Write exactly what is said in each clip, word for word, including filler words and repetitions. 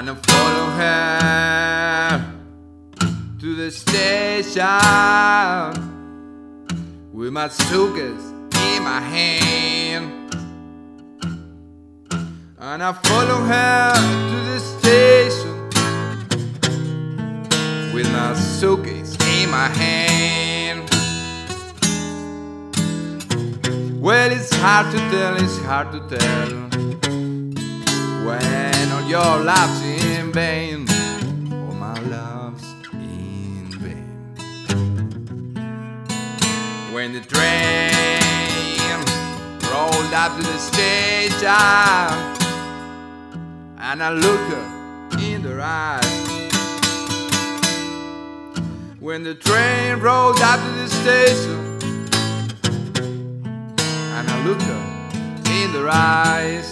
and I follow her to the station with my suitcase in my hand. And I follow her to the station with my suitcase in my hand. Well, it's hard to tell, it's hard to tell when all your love's in vain, all my love's in vain. When the train rolled up to the station and I look her in the eyes. When the train rolled up to the station and I look her in the eyes.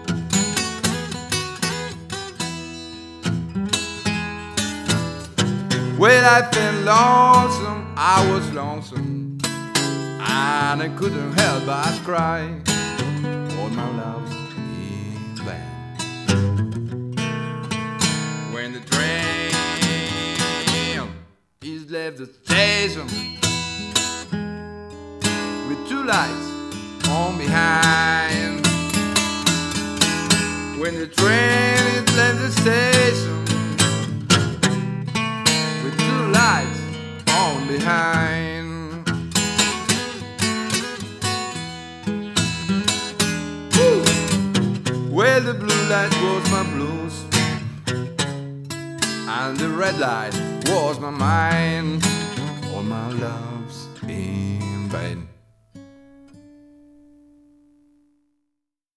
Well, I felt lonesome, I was lonesome, and I couldn't help but cry. All my love's in vain. When the train is left the station with two lights on behind. When the train is left the station with two lights on behind. Woo! Well, the blue light was my blues and the red light was my mind. All my love's in vain.